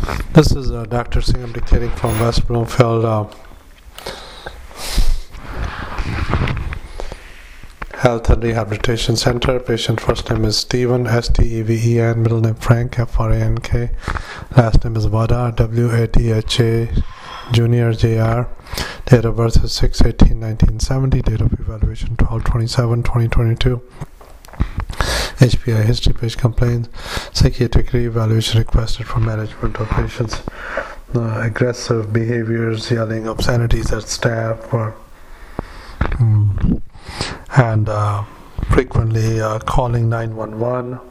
This is Dr. Singh. I'm dictating from West Bloomfield Health and Rehabilitation Center. Patient first name is Steven, S-T-E-V-E-N, middle name Frank, F-R-A-N-K. Last name is Wada, W-A-D-H-A, Junior, J-R. Date of birth is 6/18/1970. Date of evaluation 12/27/2022. HPI history page complaints. Psychiatric re-evaluation requested for management of patients. Aggressive behaviors, yelling obscenities at staff, and frequently calling 911.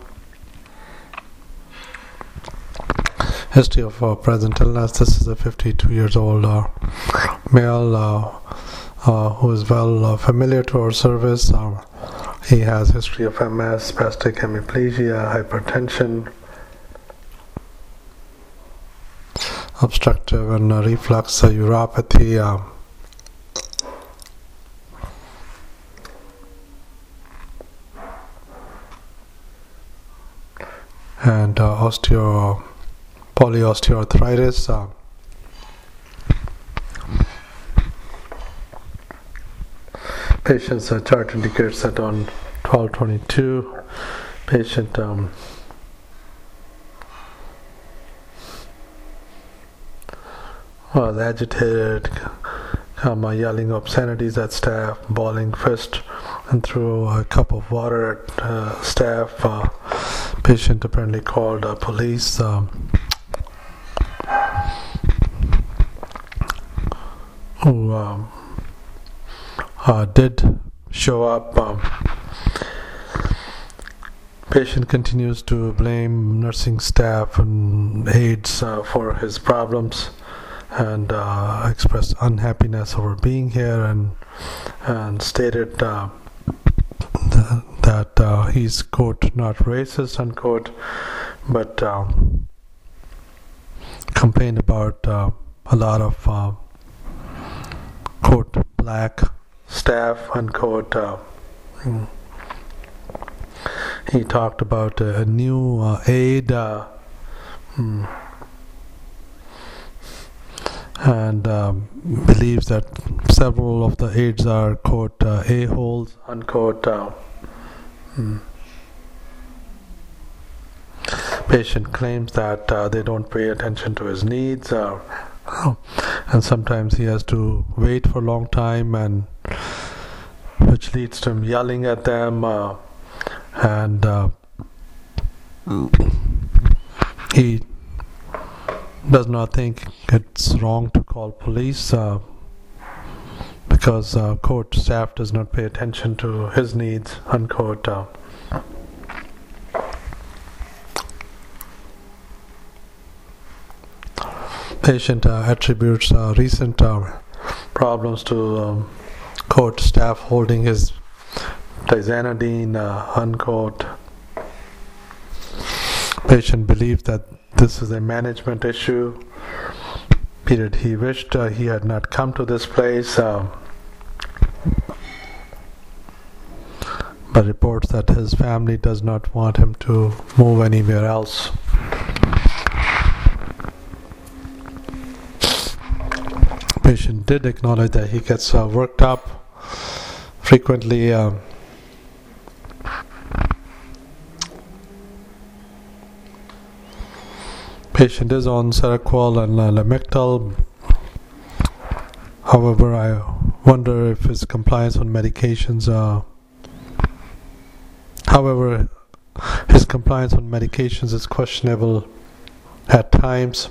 History of present illness. This is a 52 years old male who is well familiar to our service. He has history of MS, spastic hemiplegia, hypertension, obstructive and reflux uropathy, and polyosteoarthritis. Patient's chart indicates that on 12/22, patient was agitated, yelling obscenities at staff, balling fist, and threw a cup of water at staff. Patient apparently called police. Who did show up. Patient continues to blame nursing staff and aides for his problems, and expressed unhappiness over being here, and stated that he's, quote, not racist, unquote, but complained about a lot of quote, black staff, unquote. He talked about a new aide, and believes that several of the aides are, quote, a-holes, unquote. Patient claims that they don't pay attention to his needs, and sometimes he has to wait for a long time, and which leads to him yelling at them, and he does not think it's wrong to call police because, quote, staff does not pay attention to his needs, unquote. Patient attributes recent problems to, quote, staff holding his tizanidine, unquote. Patient believes that this is a management issue. Period. He wished he had not come to this place, but reports that his family does not want him to move anywhere else. Patient did acknowledge that he gets worked up frequently. Patient is on Seroquel and Lamictal. However, I wonder if his compliance on medications. However, his compliance on medications is questionable at times.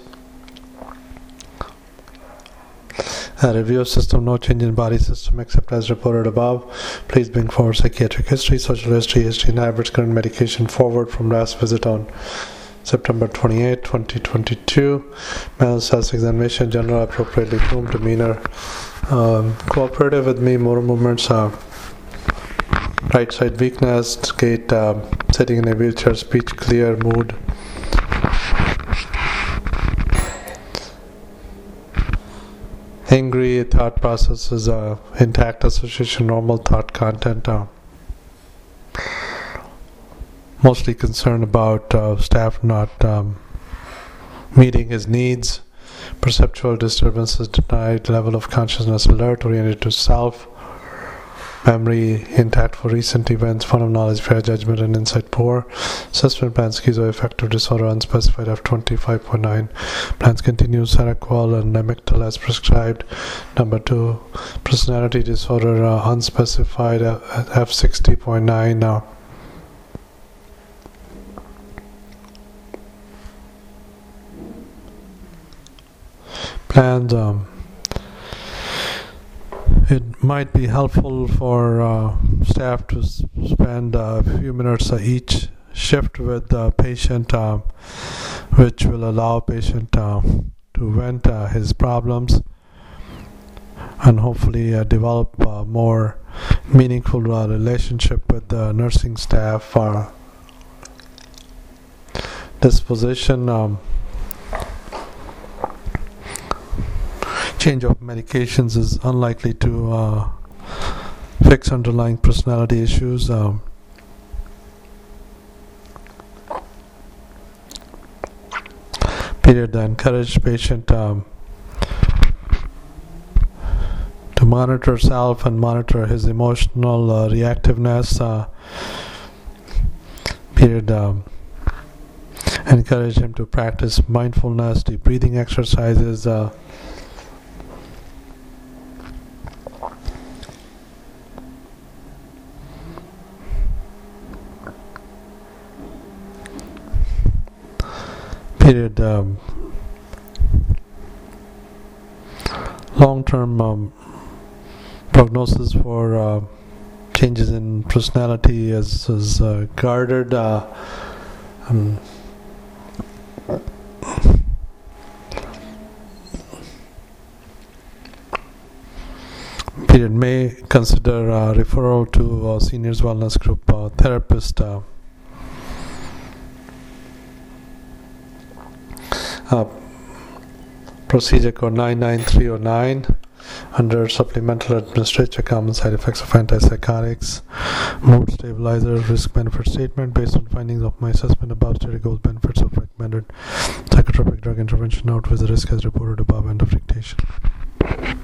Review of system, no change in body system except as reported above. Please bring forward psychiatric history, social history, and habits, current medication forward from last visit on September 28, 2022. Mental self-examination, general appropriately groomed demeanor, cooperative with me, motor movements, right side weakness, gait, sitting in a wheelchair, speech clear, mood. Angry, thought process is intact, association, normal thought content. Mostly concerned about staff not meeting his needs. Perceptual disturbances denied, level of consciousness alert, oriented to self. Memory intact for recent events, fun of knowledge, fair judgment, and insight poor. Assessment plan schizoaffective disorder unspecified F25.9. Plans continue Seroquel and Lamictal as prescribed. Number 2, personality disorder unspecified F60.9. Plans. It might be helpful for staff to spend a few minutes each shift with the patient, which will allow patient to vent his problems and hopefully develop a more meaningful relationship with the nursing staff. This position change of medications is unlikely to fix underlying personality issues. Period. Encourage patient to monitor self and monitor his emotional reactiveness. Period. Encourage him to practice mindfulness, deep breathing exercises. Period. Long-term prognosis for changes in personality is guarded. Period. May consider referral to seniors wellness group therapist. Procedure code 99309 under supplemental administrative common side effects of antipsychotics, mood stabilizer, risk benefit statement. Based on findings of my assessment above, study goals, benefits of recommended psychotropic drug intervention, outweighs the risk as reported above. End of dictation.